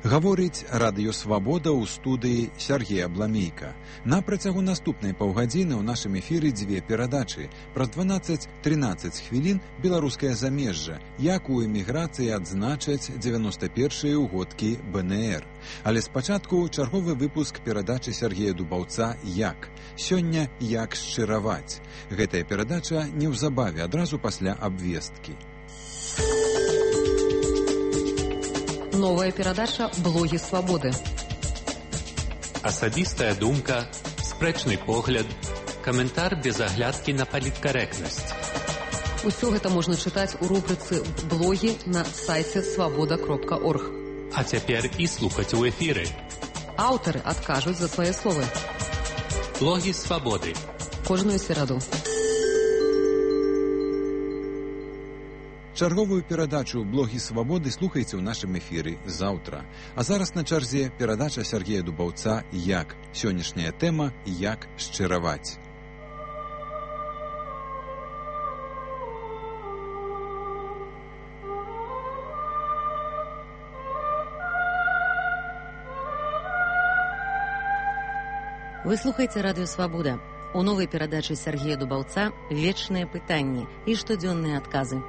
Гаворыць радыё «Свабода» ў студыі Сергей Абламейка. На працягу наступнай паўгадзіны ў нашым эфіры дзве перадачы. Праз 12-13 хвілін беларускае замежжа, як у эміграцыі адзначаць 91-ыя ўгодкі БНР. Але спачатку чарговы выпуск перадачы Сергея Дубаўца «Як?». Сёння «Як шчыраваць?». Гэтая перадача неўзабаве, адразу пасля абвесткі. Новая перадача «Блогі свабоды». Асабістая думка, спрэчны погляд, каментар без аглядкі на паліткарэктнасць. Усё гэта можна чытаць у рубрыцы «Блогі» на сайце свабода.орг. А цяпер і слухаць у эфіры. Аўтары адкажуць за свае словы. Блогі свабоды. Кожную сераду. Чарговую перадачу «Блогі свабоды» слухайце ў нашым эфіры заўтра. А зараз на чарзе перадача Сергея Дубаўца «Як?». Сённяшняя тэма «Як шчыраваць?». Вы слухаеце радыё «Свабода». У новай перадачы Сергея Дубаўца «Вечныя пытанні» і штодзённыя адказы.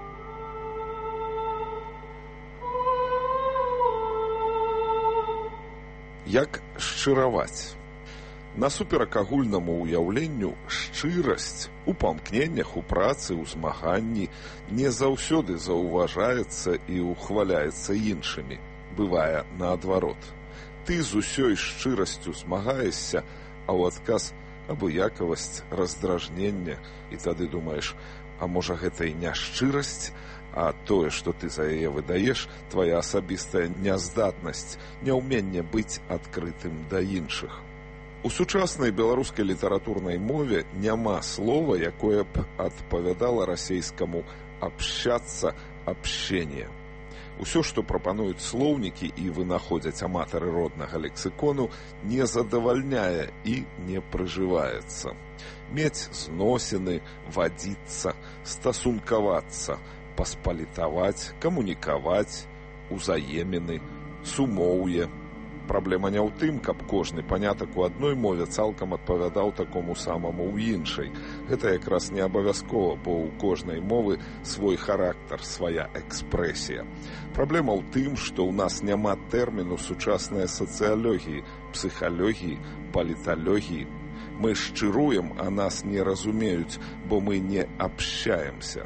Як шчыраваць? Насуперак агульнаму ўяўленню, шчырасць у памкненнях, у працы, у змаганні не заўсёды заўважаецца і ухваляецца іншымі. Бывае наадварот. Ты з усёй шчырасцю змагаешся, а ў адказ абыякавасць, раздражненне, і тады думаеш, а можа гэта і не шчырасць, а тое, што ты за яе выдаеш, твая асабістая няздатнасць, няўменне быць адкрытым да іншых. У сучаснай беларускай літаратурнай мове няма слова, якое б адпавядала расейскаму «абщацца», «абщение». Усё, што прапануюць слоўнікі і вынаходзяць аматары роднага лексікону, не задавальняе і не прыжываецца. Мець зносіны, вадзіцца, стасункавацца, паспалітаваць, камунікаваць, узаемены, сумоўе. Праблема не ў тым, каб кожны панятак у адной мове цалкам адпавядаў такому самаму ў іншай. Гэта якраз не абавязкова, бо ў кожнай мовы свой характар, свая экспрэсія. Праблема ў тым, што ў нас няма тэрміну сучаснай сацыялогіі, псіхалогіі, паліталогіі. Мы шчыруем, а нас не разумеюць, бо мы не абщаемся.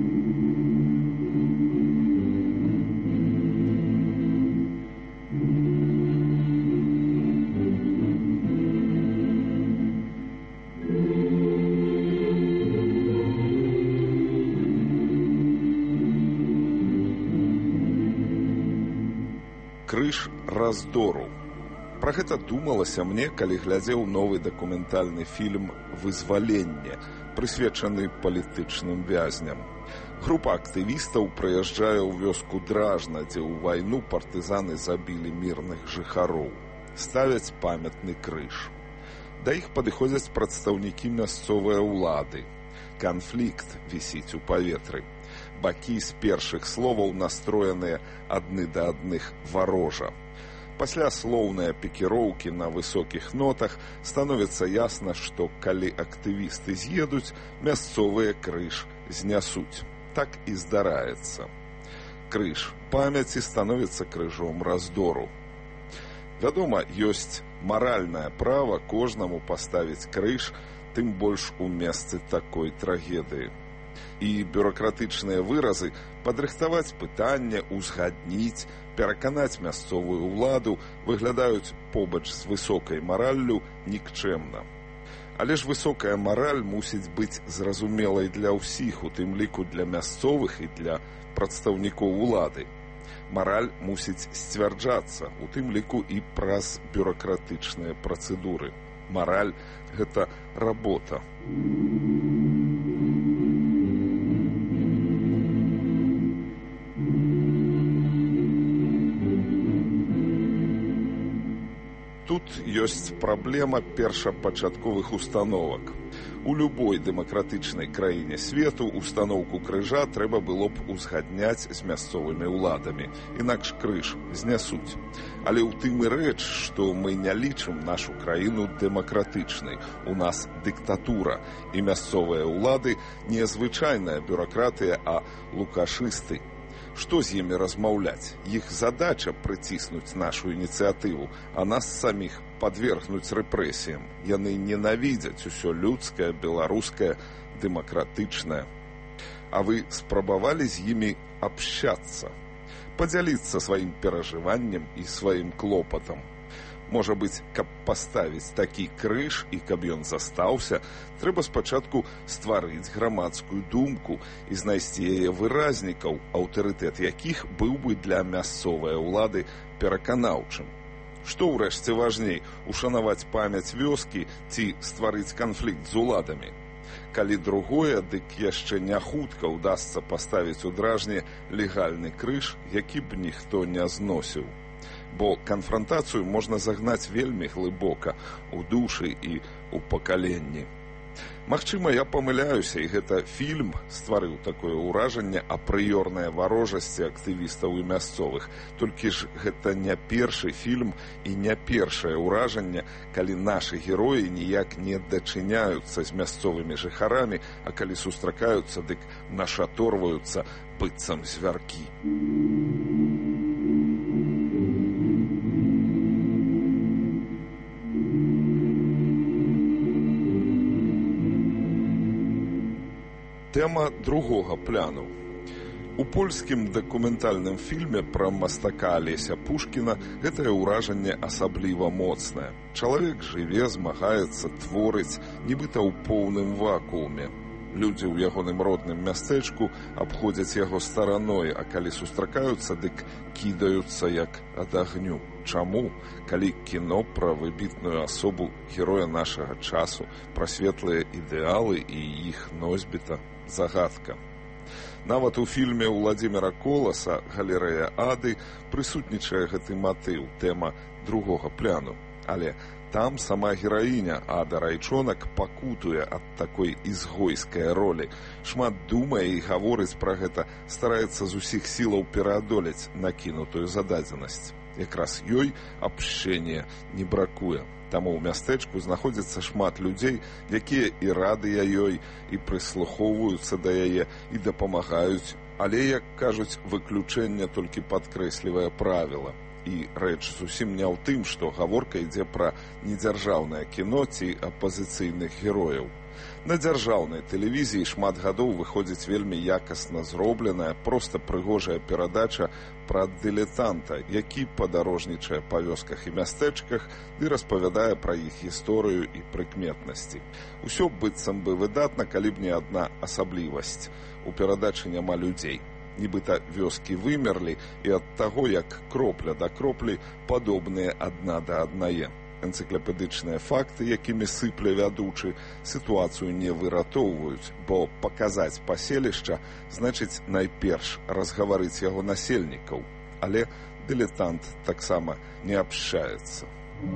Крыж раздору. Пра гэта думалася мне, калі глядзеў новы дакументальны фільм «Вызваленне», прысвечаны палітычным вязням. Група актывістаў прыязджае ў вёску Дражна, дзе ў вайну партызаны забілі мірных жыхароў. Ставяць памятны крыж. Да іх падыходзяць прадстаўнікі мясцовай улады. Канфлікт вісіць у паветры. Бакі з першых словаў настроеныя адны да адных варожа. Пасля слоўныя пікіроўкі на высокіх нотах становіцца ясна, што калі актывісты з'едуць, мясцовыя крыж знясуць. Так і здараецца. Крыж памяці становіцца крыжом раздору. Вядома, ёсць маральнае права кожнаму паставіць крыж, тым больш у месцы такой трагедыі. І бюракратычныя выразы падрыхтаваць пытанне, узгадніць, пераканаць мясцовую ўладу выглядаюць побач з высокай мараллю нікчэмна. Але ж высокая мараль мусіць быць зразумелай для ўсіх, у тым ліку для мясцовых і для прадстаўнікоў улады. Мараль мусіць сцвярджацца, у тым ліку і праз бюракратычныя працэдуры. Мараль – гэта работа. Тут ёсць праблема першапачатковых установак. У любой дэмакратычнай краіне свету устаноўку крыжа трэба было б узгадняць з мясцовымі ўладамі, інакш крыж знясуць. Але ў тым і рэч, што мы не лічым нашу краіну дэмакратычнай. У нас дыктатура, і мясцовыя ўлады не звычайная бюракратыя, а лукашысты. Што з імі размаўляць? Іх задача прыціснуць нашу ініцыятыву, а нас саміх падвергнуць рэпрэсіям. Яны ненавідзяць усё людскае, беларускае, дэмакратычнае. А вы спрабавалі з імі абшчацца, падзяліцца сваім перажываннем і сваім клопатам? Можа быць, каб паставіць такі крыж і каб ён застаўся, трэба спачатку стварыць грамадскую думку і знайсці яе выразнікаў, аўтарытэт якіх быў бы для мясцовай улады пераканаўчым. Што ўрэшце важней, ушанаваць памяць вёскі ці стварыць канфлікт з уладамі? Калі другое, дык яшчэ не хутка ўдасца паставіць у дражні легальны крыж, які б ніхто не зносіў. Бо канфрантацыю можна загнаць вельмі глыбока ў душы і ў пакаленні. Магчыма, я памыляюся, і гэта фільм стварыў такое ўражанне апрыёрнай варожасці актывістаў і мясцовых. Толькі ж гэта не першы фільм і не першае ўражанне, калі нашы героі ніяк не дачыняюцца з мясцовымі жыхарамі, а калі сустракаюцца, дык нашаторваюцца быццам звяркі. Тэма другога пляну. У польскім дакументальным фільме пра мастака Алеся Пушкіна гэтае ўражанне асабліва моцнае. Чалавек жыве, змагаецца, творыць, нібыта ў поўным вакууме. Людзі ў ягоным родным мястэчку абходзяць яго стараной, а калі сустракаюцца, дык кідаюцца як ад агню. Чаму? Калі кіно пра выбітную асобу героя нашага часу, пра светлыя ідэалы і іх носьбіта загадка. Нават у фільме Уладзіміра Коласа «Галерэя Ады» прысутнічае гэты матыў, тэма другога пляну. Але там сама гераіня Ада Райчонак пакутуе ад такой ізгойскай ролі. Шмат думае і гаворыць пра гэта, стараецца з усіх сілаў пераадолець накінутую зададзенасць. Якраз ёй абшчэння не бракуе. Таму ў мястэчку знаходзіцца шмат людзей, якія і радыя ёй, і прыслухоўваюцца да яе, і дапамагаюць, але, як кажуць, выключэнне толькі падкрэслівае правіла. І рэч зусім не ў тым, што гаворка ідзе пра недзяржаўнае кіно ці апазіцыйных герояў. На дзяржаўнай тэлевізіі шмат гадоў выходзіць вельмі якасна зробленая, проста прыгожая перадача пра дылетанта, які падарожнічае па вёсках і мястэчках і распавядае пра іх гісторыю і прыкметнасці. Усё быццам бы выдатна, калі б не адна асаблівасць. У перадачы няма людзей. Нібыта вёскі вымерлі, і ад таго, як кропля да кроплі, падобныя адна да аднае. Энцыклапедычныя факты, якімі сыпле вядучы, сітуацыю не выратоўваюць, бо паказаць паселішча значыць найперш разгаварыць яго насельнікаў. Але дылетант таксама не абшчаецца.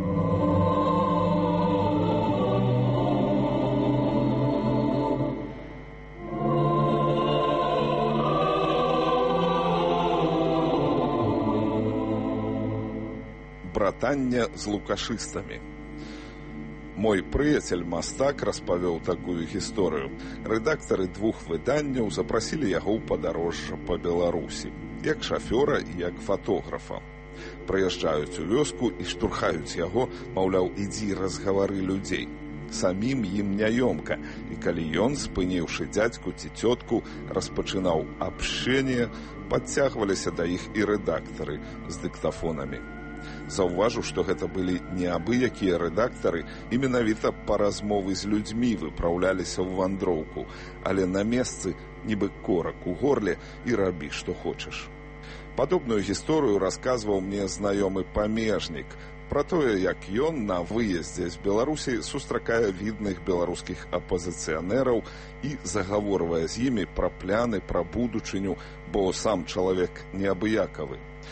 Братання з лукашыстамі. Мой прыяцель мастак распавёў такую гісторыю. Рэдактары двух выданняў запрасілі яго ў падарожжа па Беларусі, як шафёра і як фатографа. Прыязджаюць у вёску і штурхаюць яго, маўляў, ідзі разгавары людзей. Самім ім няёмка, і калі ён, спыніўшы дзядзьку ці цётку, распачынаў абшчэнне, падцягваліся да іх і рэдактары з дыктафонамі. Заўважу, што гэта былі не абы-якія рэдактары, і менавіта па размовы з людзьмі выпраўляліся ў вандроўку, але на месцы нібы корак у горле і рабі, што хочаш. Падобную гісторыю расказваў мне знаёмы памежнік пра тое, як ён на выездзе з Беларусі сустракае відных беларускіх апазіцыянераў і загаворвае з імі пра пляны, пра будучыню, бо сам чалавек неабыякавы.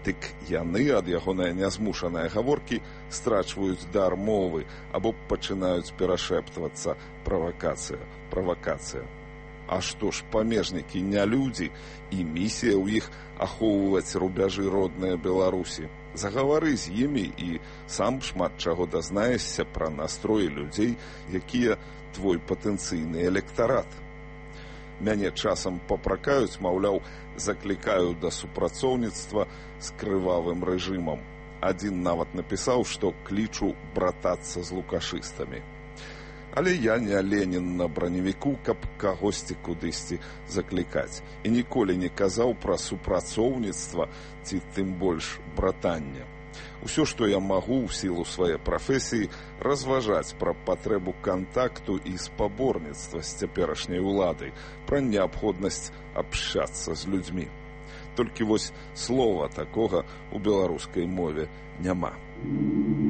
Дык яны ад ягонай нязмушанай гаворкі страчваюць дар мовы або пачынаюць перашэптвацца: правакацыя, правакацыя. А што ж, памежнікі не людзі, і місія ў іх ахоўваць рубяжы родныя Беларусі. Загавары з імі, і сам шмат чаго дазнаешся пра настроі людзей, якія твой патэнцыйны электарат. Мяне часам папракаюць, маўляў, заклікаю да супрацоўніцтва з крывавым рэжымам. Адзін нават напісаў, што клічу братацца з лукашыстамі. Але я не Ленін на браневіку, каб кагосьці кудысьці заклікаць. І ніколі не казаў пра супрацоўніцтва ці тым больш братання. Усё, што я магу ў сілу свае прафесіі, разважаць пра патрэбу кантакту і спаборніцтва з цяперашняй уладай, пра неабходнасць абшчацца з людзьмі. Толькі вось слова такога ў беларускай мове няма.